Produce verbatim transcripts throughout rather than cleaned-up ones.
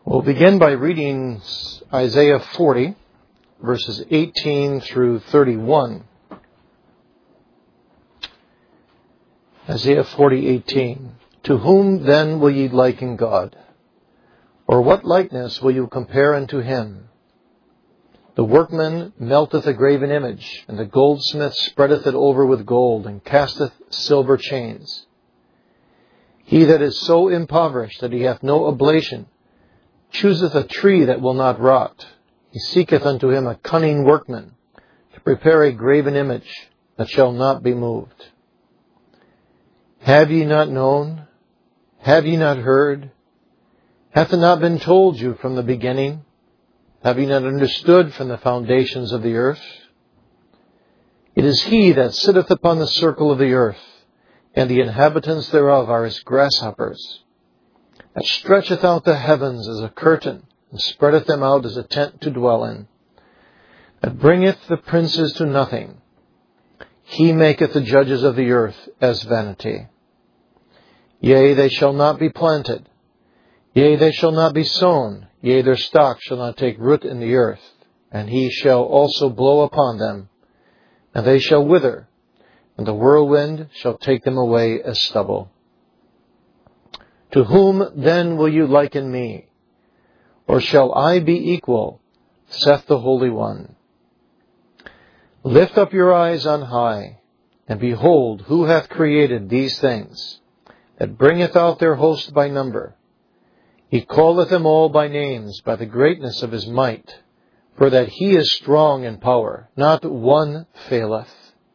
We'll begin by reading Isaiah forty, verses eighteen through thirty-one. Isaiah forty, eighteen. To whom then will ye liken God? Or what likeness will you compare unto him? The workman melteth a graven image, and the goldsmith spreadeth it over with gold, and casteth silver chains. He that is so impoverished that he hath no oblation, chooseth a tree that will not rot. He seeketh unto him a cunning workman, to prepare a graven image that shall not be moved. Have ye not known? Have ye not heard? Hath it not been told you from the beginning? Have ye not understood from the foundations of the earth? It is he that sitteth upon the circle of the earth, and the inhabitants thereof are as grasshoppers, that stretcheth out the heavens as a curtain, and spreadeth them out as a tent to dwell in, that bringeth the princes to nothing. He maketh the judges of the earth as vanity. Yea, they shall not be planted. Yea, they shall not be sown. Yea, their stock shall not take root in the earth. And he shall also blow upon them, and they shall wither, and the whirlwind shall take them away as stubble. To whom then will you liken me? Or shall I be equal, saith the Holy One? Lift up your eyes on high, and behold, who hath created these things, that bringeth out their host by number. He calleth them all by names, by the greatness of his might, for that he is strong in power, not one faileth.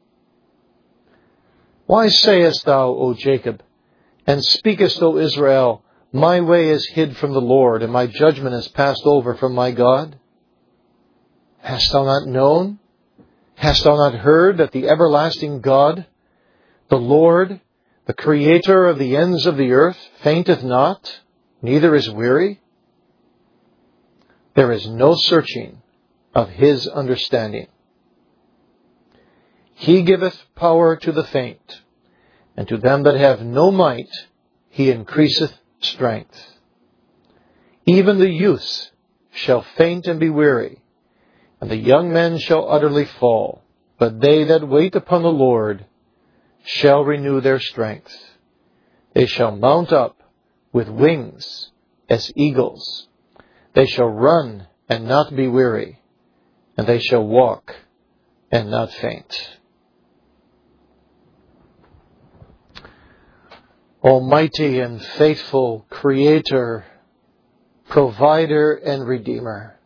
Why sayest thou, O Jacob, and speakest, O Israel, my way is hid from the Lord, and my judgment is passed over from my God? Hast thou not known? Hast thou not heard that the everlasting God, the Lord, the Creator of the ends of the earth, fainteth not, neither is weary? There is no searching of his understanding. He giveth power to the faint, and to them that have no might he increaseth strength. Even the youths shall faint and be weary, and the young men shall utterly fall. But they that wait upon the Lord shall renew their strength. They shall mount up with wings as eagles. They shall run and not be weary, and they shall walk and not faint. Almighty and faithful Creator, Provider and Redeemer,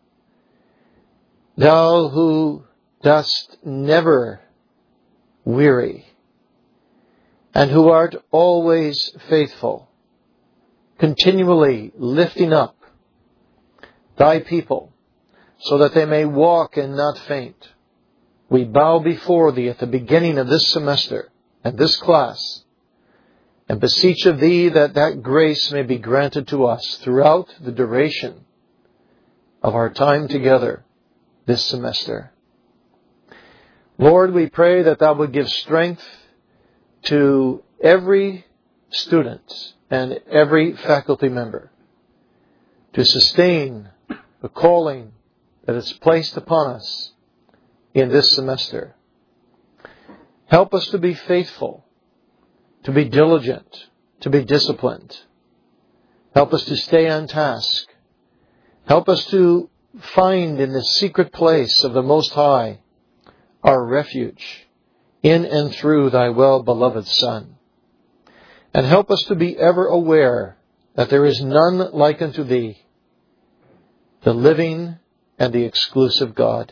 Thou who dost never weary, and who art always faithful, continually lifting up Thy people, so that they may walk and not faint. We bow before Thee at the beginning of this semester and this class, and beseech of Thee that that grace may be granted to us throughout the duration of our time together this semester. Lord, we pray that Thou would give strength to every student and every faculty member to sustain the calling that is placed upon us in this semester. Help us to be faithful, to be diligent, to be disciplined. Help us to stay on task. Help us to find in the secret place of the Most High our refuge in and through Thy well-beloved Son. And help us to be ever aware that there is none like unto Thee, the living and the exclusive God.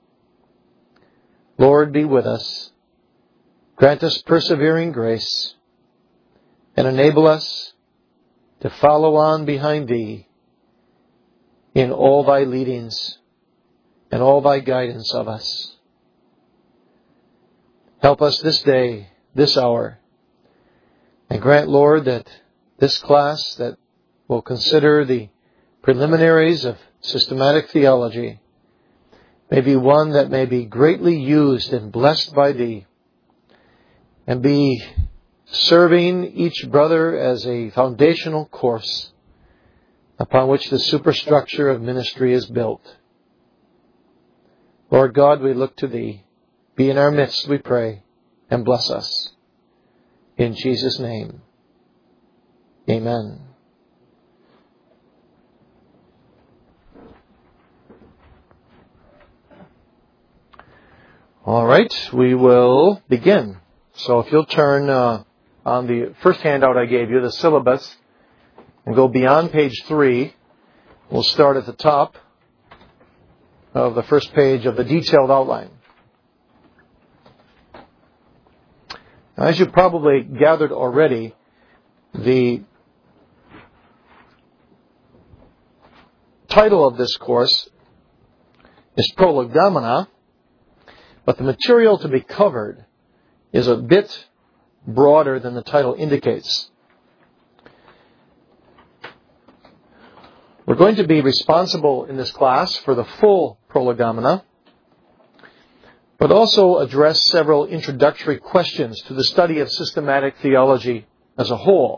Lord, be with us. Grant us persevering grace, and enable us to follow on behind Thee in all Thy leadings and all Thy guidance of us. Help us this day, this hour, and grant, Lord, that this class that will consider the preliminaries of systematic theology may be one that may be greatly used and blessed by Thee, and be serving each brother as a foundational course upon which the superstructure of ministry is built. Lord God, we look to Thee. Be in our midst, we pray, and bless us. In Jesus' name, amen. All right, we will begin. So if you'll turn uh, on the first handout I gave you, the syllabus, and go beyond page three, we'll start at the top of the first page of the detailed outline. Now, as you probably gathered already, the title of this course is Prolegomena, but the material to be covered is a bit broader than the title indicates. We're going to be responsible in this class for the full Prolegomena, but also address several introductory questions to the study of systematic theology as a whole.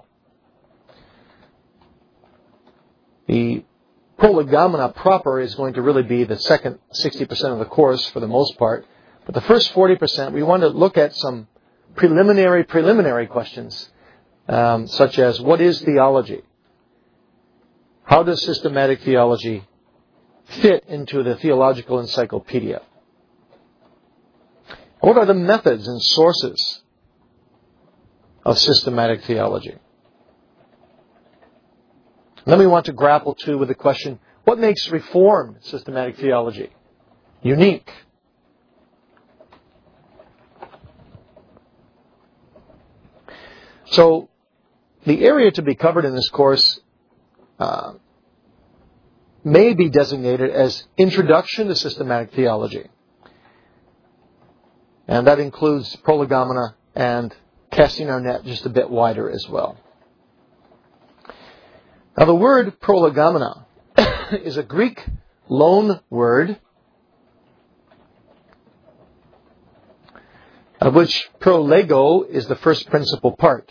The Prolegomena proper is going to really be the second sixty percent of the course for the most part, but the first forty percent we want to look at some preliminary, preliminary questions, um, such as what is theology? How does systematic theology fit into the theological encyclopedia? What are the methods and sources of systematic theology? Then we want to grapple too with the question, what makes Reformed systematic theology unique? So, the area to be covered in this course uh, may be designated as Introduction to Systematic Theology. And that includes Prolegomena and casting our net just a bit wider as well. Now the word Prolegomena is a Greek loan word, of which prolego is the first principal part.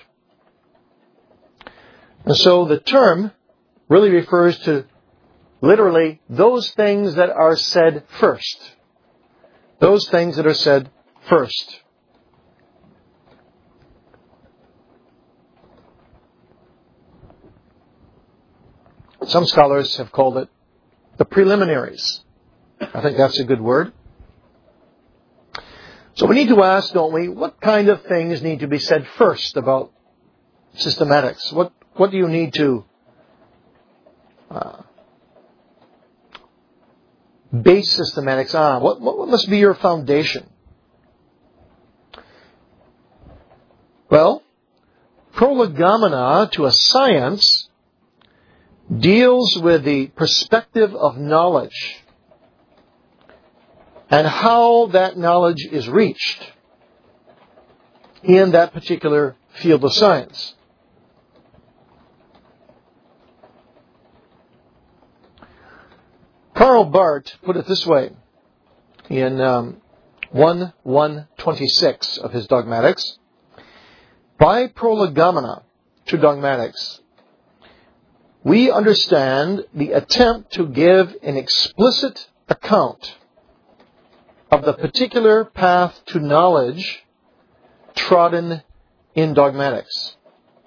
And so the term really refers to literally those things that are said first. Those things that are said first. Some scholars have called it the preliminaries. I think that's a good word. So we need to ask, don't we, what kind of things need to be said first about systematics? What what do you need to uh, base systematics on? What, what must be your foundation? Well, Prolegomena to a science deals with the perspective of knowledge and how that knowledge is reached in that particular field of science. Karl Barth put it this way in um, one one twenty-six of his Dogmatics. By Prolegomena to dogmatics, we understand the attempt to give an explicit account of the particular path to knowledge trodden in dogmatics.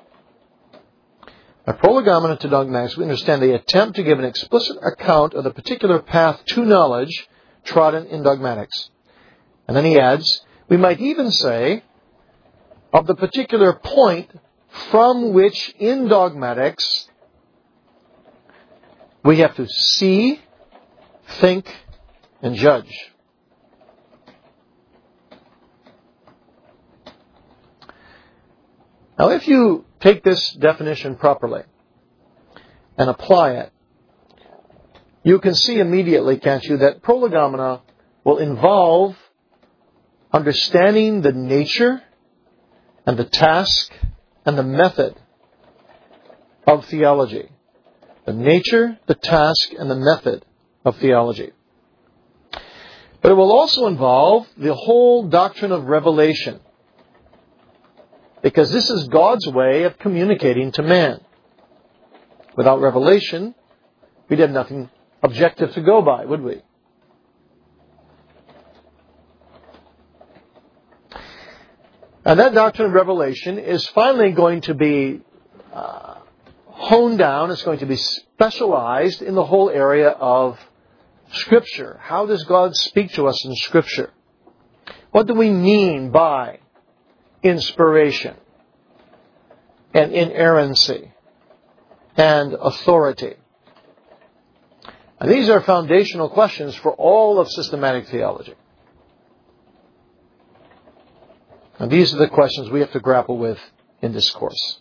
By Prolegomena to dogmatics, we understand the attempt to give an explicit account of the particular path to knowledge trodden in dogmatics. And then he adds, we might even say, of the particular point from which in dogmatics we have to see, think, and judge. Now, if you take this definition properly and apply it, you can see immediately, can't you, that Prolegomena will involve understanding the nature and the task and the method of theology. The nature, the task, and the method of theology. But it will also involve the whole doctrine of revelation, because this is God's way of communicating to man. Without revelation, we'd have nothing objective to go by, would we? And that doctrine of revelation is finally going to be uh, honed down. It's going to be specialized in the whole area of Scripture. How does God speak to us in Scripture? What do we mean by inspiration and inerrancy and authority? And these are foundational questions for all of systematic theology. And these are the questions we have to grapple with in this course.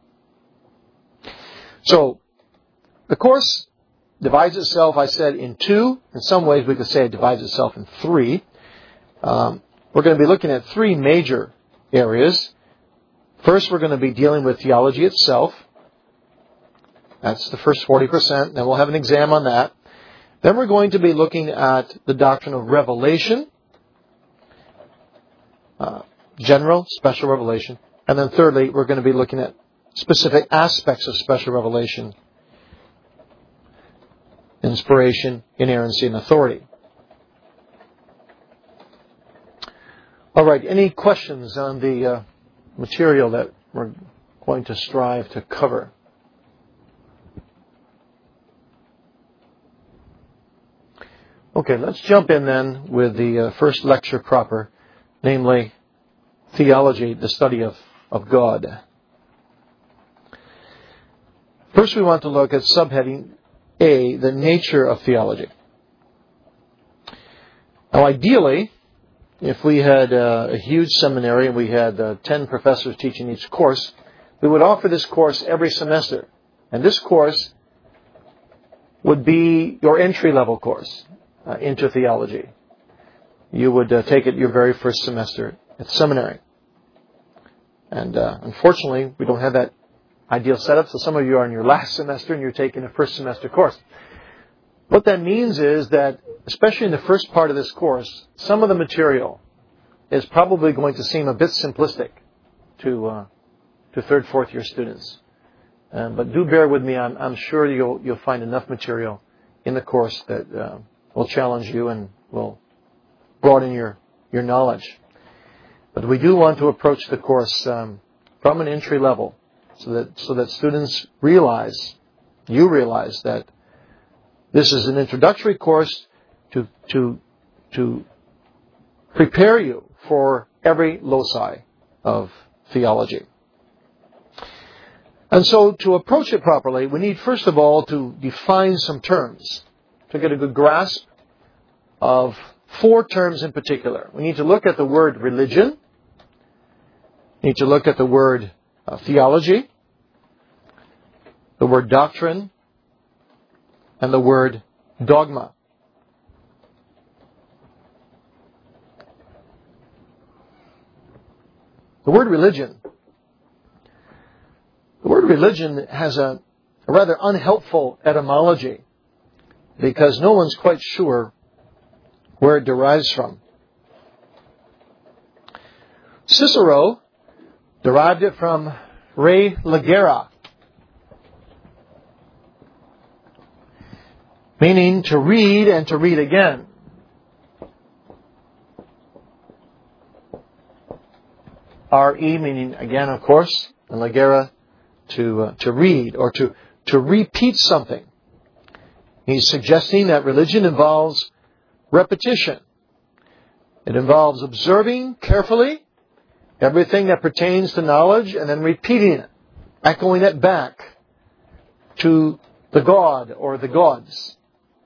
So, the course divides itself, I said, in two. In some ways, we could say it divides itself in three. Um, we're going to be looking at three major areas. First, we're going to be dealing with theology itself. That's the first forty percent. Then we'll have an exam on that. Then we're going to be looking at the doctrine of revelation. Uh, general, special revelation. And then thirdly, we're going to be looking at specific aspects of special revelation. Inspiration, inerrancy, and authority. All right, any questions on the uh, material that we're going to strive to cover? Okay, let's jump in then with the uh, first lecture proper, namely theology, the study of, of God. First we want to look at subheading A, the nature of theology. Now ideally, if we had uh, a huge seminary and we had uh, ten professors teaching each course, we would offer this course every semester. And this course would be your entry-level course uh, into theology. You would uh, take it your very first semester at seminary. And uh, unfortunately, we don't have that ideal setup, so some of you are in your last semester and you're taking a first semester course. What that means is that, especially in the first part of this course, some of the material is probably going to seem a bit simplistic to uh, to third, fourth year students. Um, but do bear with me. I'm, I'm sure you'll you'll find enough material in the course that uh, will challenge you and will broaden your your knowledge. But we do want to approach the course um, from an entry level, so that so that students realize, you realize that this is an introductory course to to to prepare you for every loci of theology. And so to approach it properly, we need first of all to define some terms, to get a good grasp of four terms in particular. We need to look at the word religion. We need to look at the word uh, theology, the word doctrine, and the word dogma. The word religion. The word religion has a, a rather unhelpful etymology because no one's quite sure where it derives from. Cicero derived it from re legere, meaning to read and to read again. R-E meaning again, of course, and legere to uh, to read or to, to repeat something. He's suggesting that religion involves repetition. It involves observing carefully everything that pertains to knowledge and then repeating it, echoing it back to the God or the gods.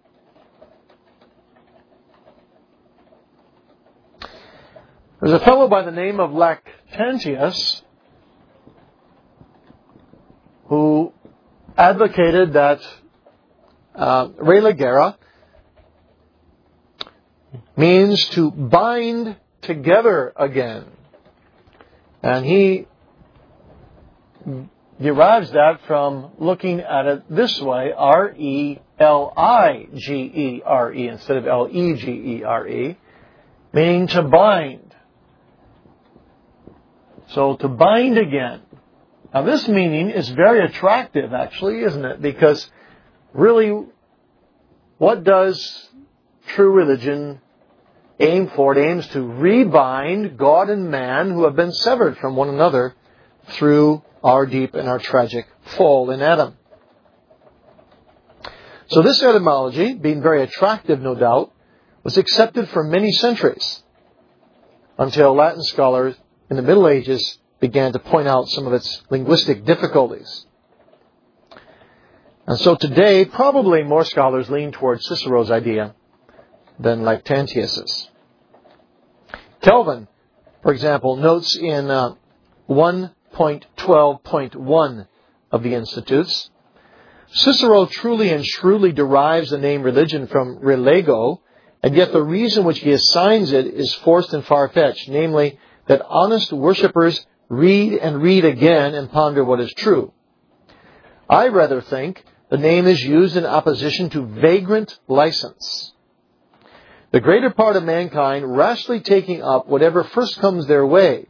There's a fellow by the name of Lactantius who advocated that uh, re legere means to bind together again. And he derives that from looking at it this way, R E L I G E R E instead of L E G E R E, meaning to bind. So to bind again. Now this meaning is very attractive actually, isn't it? Because really what does true religion aim for? It aims to rebind God and man who have been severed from one another through our deep and our tragic fall in Adam. So this etymology, being very attractive no doubt, was accepted for many centuries until Latin scholars in the Middle Ages began to point out some of its linguistic difficulties. And so today, probably more scholars lean towards Cicero's idea than Lactantius's. Calvin, for example, notes in uh, one point twelve point one of the Institutes, Cicero truly and shrewdly derives the name religion from relego, and yet the reason which he assigns it is forced and far-fetched, namely that honest worshippers read and read again and ponder what is true. I rather think the name is used in opposition to vagrant license. The greater part of mankind rashly taking up whatever first comes their way.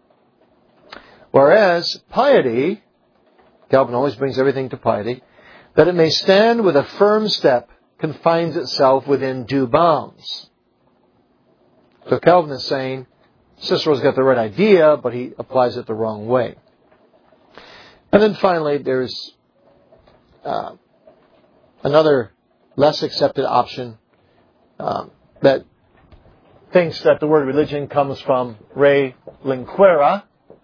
Whereas piety, Calvin always brings everything to piety, that it may stand with a firm step, confines itself within due bounds. So Calvin is saying, Cicero's got the right idea, but he applies it the wrong way. And then finally, there's uh, another less accepted option um, that thinks that the word religion comes from re linquere,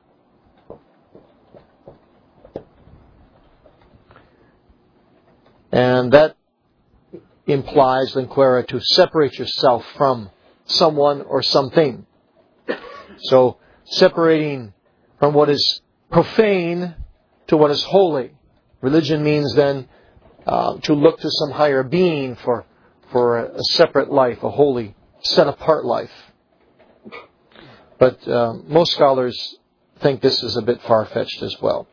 and that implies linquere to separate yourself from someone or something. So, separating from what is profane to what is holy. Religion means then uh, to look to some higher being for, for a, a separate life, a holy, set-apart life. But uh, most scholars think this is a bit far-fetched as well.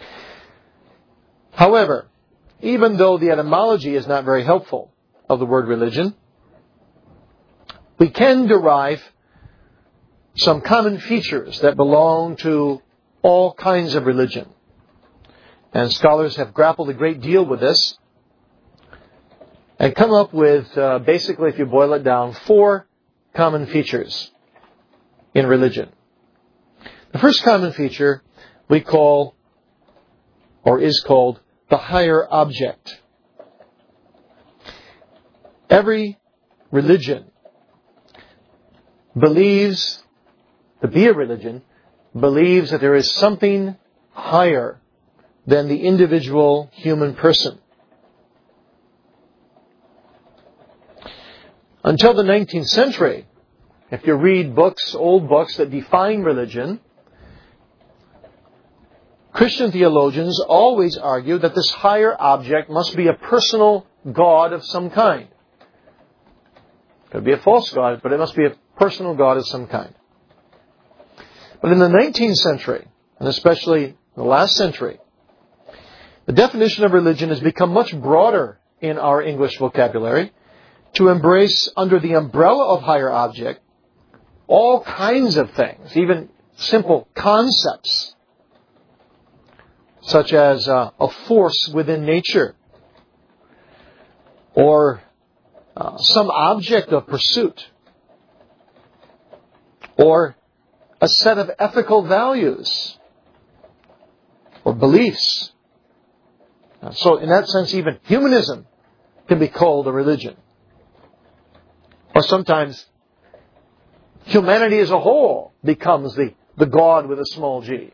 However, even though the etymology is not very helpful of the word religion, we can derive some common features that belong to all kinds of religion. And scholars have grappled a great deal with this and come up with, uh, basically, if you boil it down, four common features in religion. The first common feature we call, or is called, the higher object. Every religion believes, to be a religion, believes that there is something higher than the individual human person. Until the nineteenth century, if you read books, old books that define religion, Christian theologians always argue that this higher object must be a personal God of some kind. It could be a false God, but it must be a personal God of some kind. But in the nineteenth century, and especially the last century, the definition of religion has become much broader in our English vocabulary to embrace under the umbrella of higher object all kinds of things, even simple concepts, such as uh, a force within nature, or uh, some object of pursuit, or a set of ethical values or beliefs. So in that sense, even humanism can be called a religion. Or sometimes humanity as a whole becomes the, the God with a small g.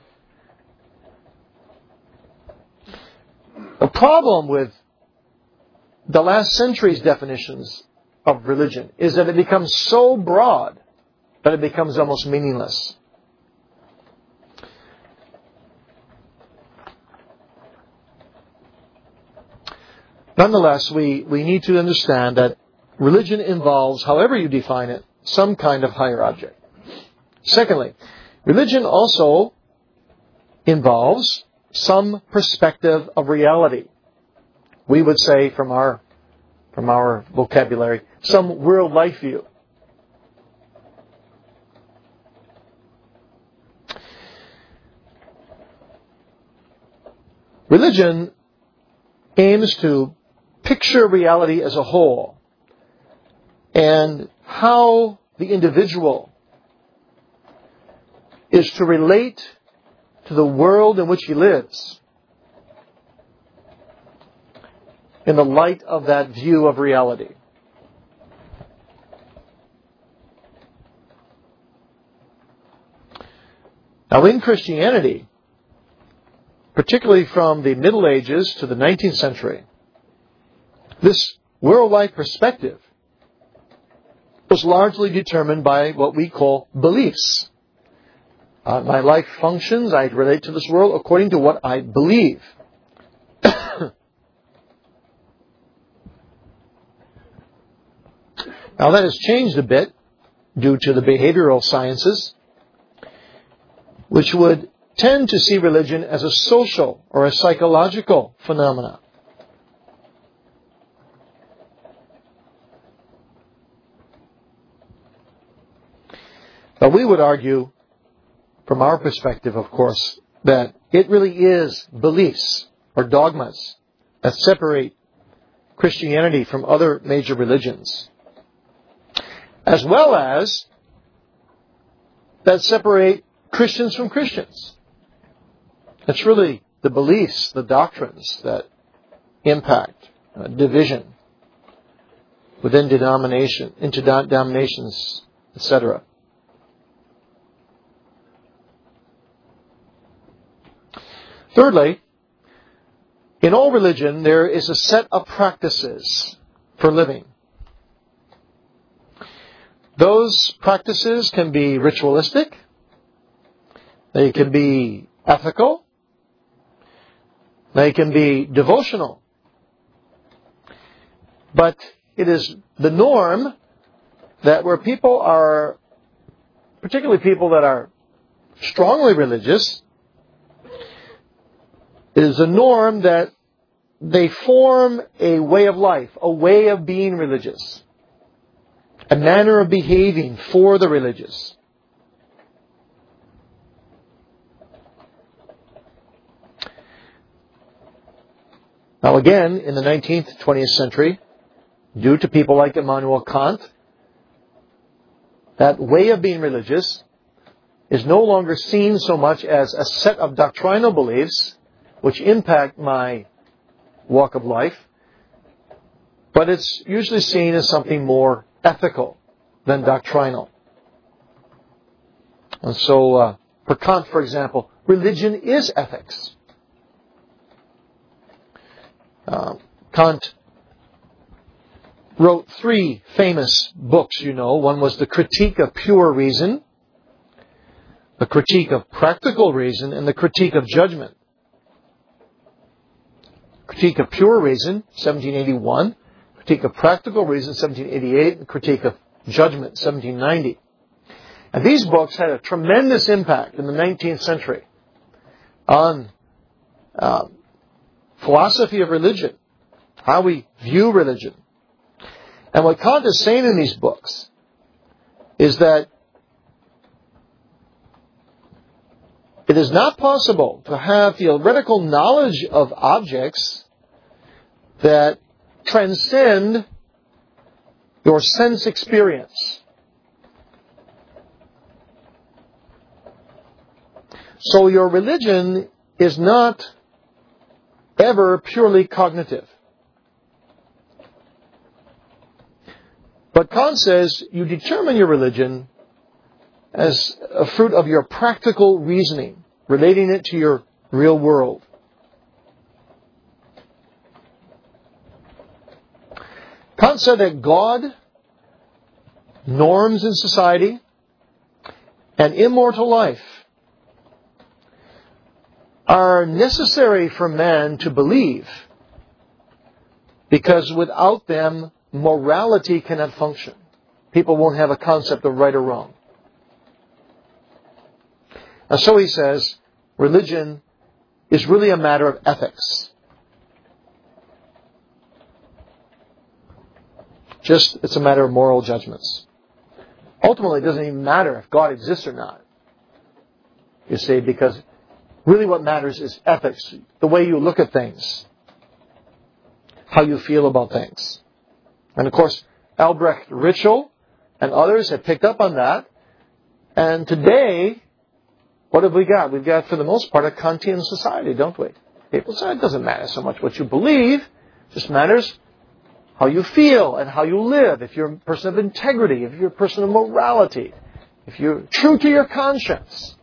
The problem with the last century's definitions of religion is that it becomes so broad that it becomes almost meaningless. Nonetheless, we, we need to understand that religion involves, however you define it, some kind of higher object. Secondly, religion also involves some perspective of reality. We would say from our, from our vocabulary, some world life view. Religion aims to picture reality as a whole and how the individual is to relate to the world in which he lives in the light of that view of reality. Now, in Christianity, particularly from the Middle Ages to the nineteenth century, this world-life perspective was largely determined by what we call beliefs. Uh, my life functions, I relate to this world according to what I believe. Now that has changed a bit due to the behavioral sciences, which would tend to see religion as a social or a psychological phenomenon. But we would argue, from our perspective, of course, that it really is beliefs or dogmas that separate Christianity from other major religions, as well as that separate Christians from Christians. It's really the beliefs, the doctrines that impact uh, division within denomination, into denominations, et cetera. Thirdly, in all religion, there is a set of practices for living. Those practices can be ritualistic, they can be ethical, they can be devotional. But it is the norm that where people are, particularly people that are strongly religious, it is a norm that they form a way of life, a way of being religious, a manner of behaving for the religious. Now again, in the nineteenth, twentieth century, due to people like Immanuel Kant, that way of being religious is no longer seen so much as a set of doctrinal beliefs which impact my walk of life, but it's usually seen as something more ethical than doctrinal. And so, uh, for Kant, for example, religion is ethics. Uh, Kant wrote three famous books, you know. One was The Critique of Pure Reason, The Critique of Practical Reason, and The Critique of Judgment. Critique of Pure Reason, seventeen eighty-one. Critique of Practical Reason, seventeen eighty-eight. And Critique of Judgment, seventeen ninety. And these books had a tremendous impact in the nineteenth century on uh, philosophy of religion, how we view religion. And what Kant is saying in these books is that it is not possible to have theoretical knowledge of objects that transcend your sense experience. So your religion is not ever purely cognitive. But Kant says you determine your religion as a fruit of your practical reasoning, relating it to your real world. Kant said that God, norms in society, and immortal life are necessary for man to believe, because without them, morality cannot function. People won't have a concept of right or wrong. And so he says, religion is really a matter of ethics. Just, it's a matter of moral judgments. Ultimately, it doesn't even matter if God exists or not. You see, because really what matters is ethics, the way you look at things, how you feel about things. And of course, Albrecht Ritschl and others have picked up on that. And today, what have we got? We've got, for the most part, a Kantian society, don't we? People say it doesn't matter so much what you believe. It just matters how you feel and how you live. If you're a person of integrity, if you're a person of morality, if you're true to your conscience.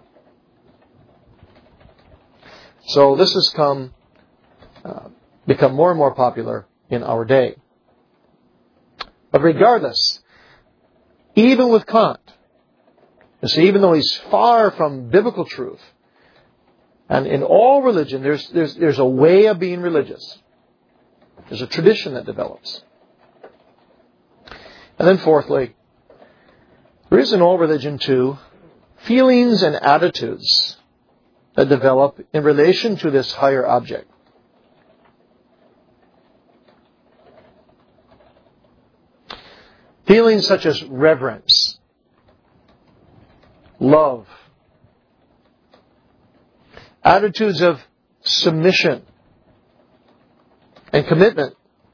So this has come, uh, become more and more popular in our day. But regardless, even with Kant, you see, even though he's far from biblical truth, and in all religion, there's, there's, there's a way of being religious. There's a tradition that develops. And then fourthly, there is in all religion too, feelings and attitudes that develop in relation to this higher object. Feelings such as reverence, love, attitudes of submission and commitment.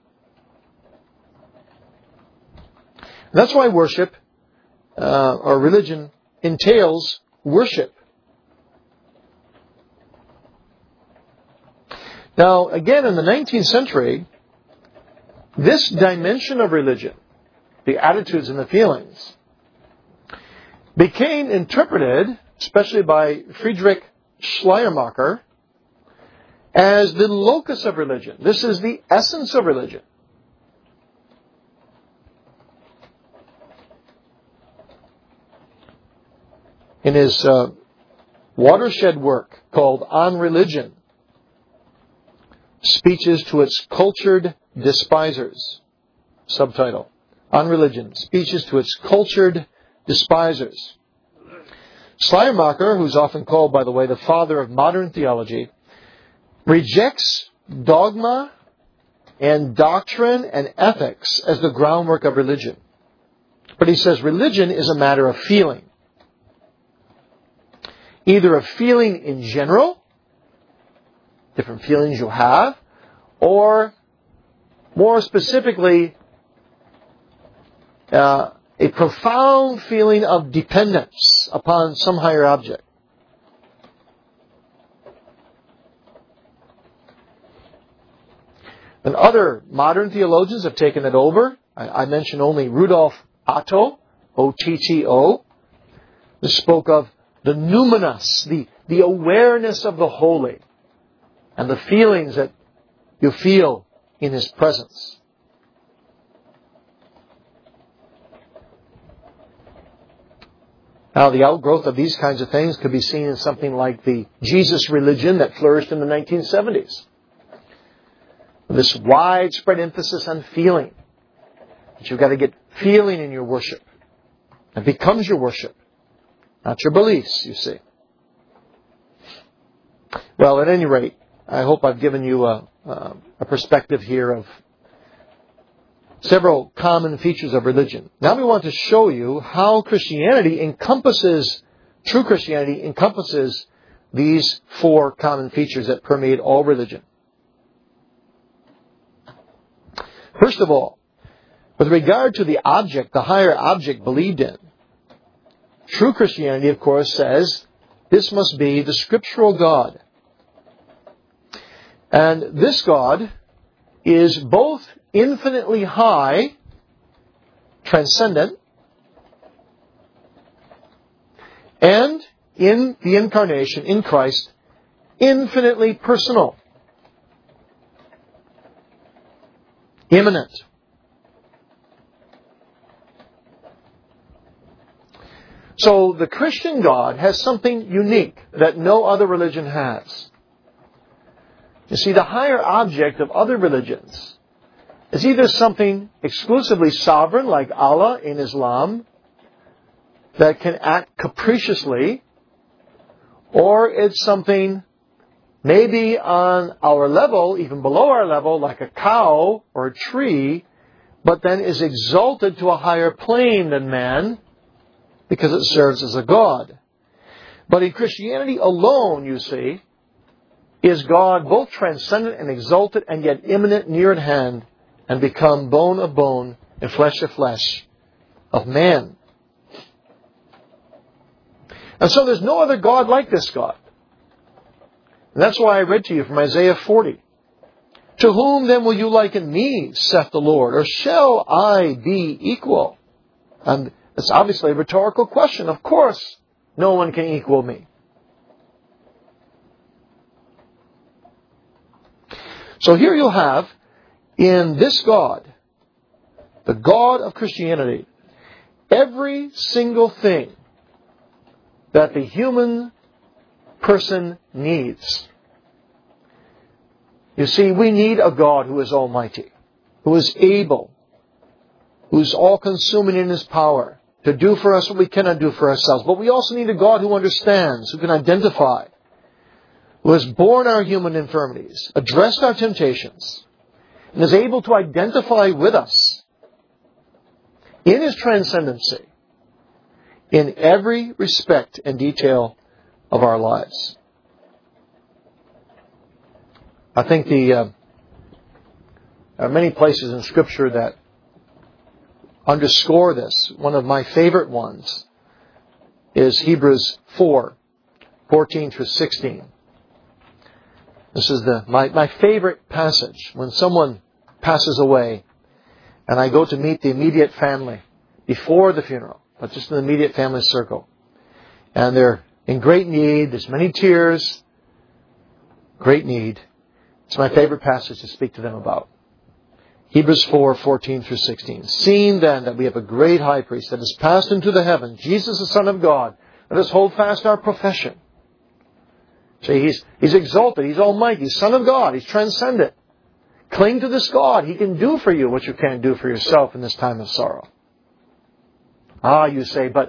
And that's why worship, uh, or religion, entails worship. Now, again, in the nineteenth century, this dimension of religion, the attitudes and the feelings, became interpreted, especially by Friedrich Schleiermacher, as the locus of religion. This is the essence of religion. In his uh, watershed work called On Religion, Speeches to its Cultured Despisers, subtitle, On Religion, Speeches to its Cultured Despisers. Schleiermacher, who's often called, by the way, the father of modern theology, rejects dogma and doctrine and ethics as the groundwork of religion. But he says religion is a matter of feeling. Either a feeling in general, different feelings you have, or more specifically, uh, a profound feeling of dependence upon some higher object. And other modern theologians have taken it over. I, I mention only Rudolf Otto, O T T O. This spoke of the numinous, the, the awareness of the holy, and the feelings that you feel in His presence. Now, the outgrowth of these kinds of things could be seen in something like the Jesus religion that flourished in the nineteen seventies. This widespread emphasis on feeling. That you've got to get feeling in your worship. It becomes your worship, not your beliefs, you see. Well, at any rate, I hope I've given you a, a, a perspective here of several common features of religion. Now we want to show you how Christianity encompasses, true Christianity encompasses these four common features that permeate all religion. First of all, with regard to the object, the higher object believed in, true Christianity, of course, says this must be the scriptural God. And this God is both infinitely high, transcendent, and in the incarnation, in Christ, infinitely personal, immanent. So the Christian God has something unique that no other religion has. You see, the higher object of other religions is either something exclusively sovereign, like Allah in Islam, that can act capriciously, or it's something maybe on our level, even below our level, like a cow or a tree, but then is exalted to a higher plane than man because it serves as a god. But in Christianity alone, you see, is God both transcendent and exalted and yet immanent, near at hand, and become bone of bone and flesh to flesh of man. And so there's no other God like this God. And that's why I read to you from Isaiah forty. To whom then will you liken me, saith the Lord, or shall I be equal? And it's obviously a rhetorical question. Of course, no one can equal me. So here you'll have, in this God, the God of Christianity, every single thing that the human person needs. You see, we need a God who is almighty, who is able, who is all-consuming in His power to do for us what we cannot do for ourselves. But we also need a God who understands, who can identify, who has borne our human infirmities, addressed our temptations, and is able to identify with us in His transcendency in every respect and detail of our lives. I think the uh, there are many places in Scripture that underscore this. One of my favorite ones is Hebrews four, fourteen through sixteen. This is the my, my favorite passage. When someone passes away and I go to meet the immediate family before the funeral, but just in the immediate family circle, and they're in great need, there's many tears, great need. It's my favorite passage to speak to them about. Hebrews four, fourteen through sixteen. Seeing then that we have a great high priest that has passed into the heavens, Jesus the Son of God, let us hold fast our profession. See, he's, he's exalted, He's almighty, He's Son of God, He's transcendent. Cling to this God. He can do for you what you can't do for yourself in this time of sorrow. Ah, you say, but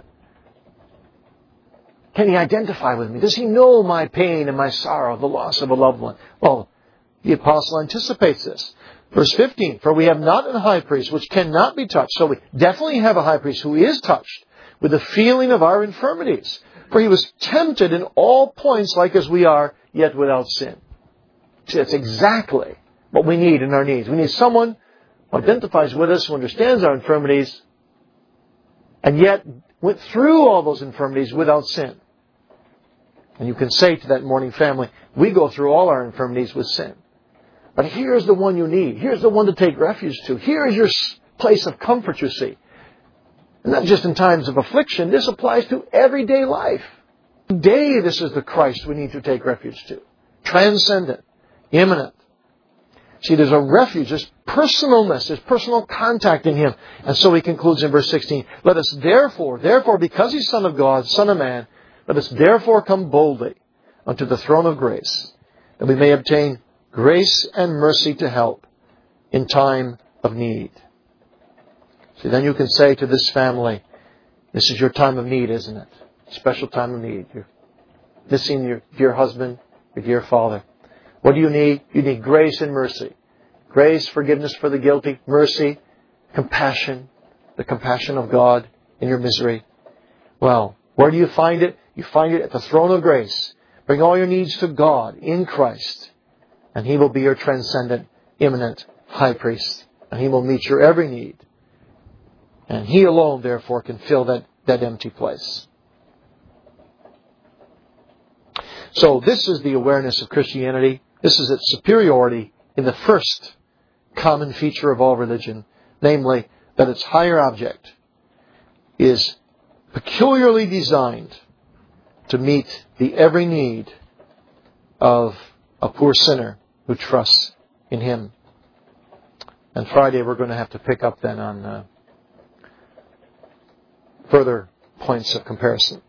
can He identify with me? Does He know my pain and my sorrow, the loss of a loved one? Well, the apostle anticipates this. Verse fifteen, for we have not a high priest which cannot be touched. So we definitely have a high priest who is touched with the feeling of our infirmities. For He was tempted in all points like as we are, yet without sin. See, that's exactly what we need in our needs. We need someone who identifies with us, who understands our infirmities, and yet went through all those infirmities without sin. And you can say to that mourning family, we go through all our infirmities with sin. But here's the one you need. Here's the one to take refuge to. Here is your place of comfort, you see. And not just in times of affliction. This applies to everyday life. Today, this is the Christ we need to take refuge to. Transcendent. Immanent. See, there's a refuge. There's personalness. There's personal contact in Him. And so He concludes in verse sixteen. Let us therefore, therefore, because He's Son of God, Son of Man, let us therefore come boldly unto the throne of grace, that we may obtain grace and mercy to help in time of need. See, then you can say to this family, this is your time of need, isn't it? Special time of need. You're missing your dear husband, your dear father. What do you need? You need grace and mercy. Grace, forgiveness for the guilty. Mercy, compassion, the compassion of God in your misery. Well, where do you find it? You find it at the throne of grace. Bring all your needs to God in Christ. And He will be your transcendent, immanent high priest. And He will meet your every need. And He alone, therefore, can fill that, that empty place. So this is the awareness of Christianity. This is its superiority in the first common feature of all religion. Namely, that its higher object is peculiarly designed to meet the every need of a poor sinner who trusts in Him. And Friday we're going to have to pick up then on uh, further points of comparison.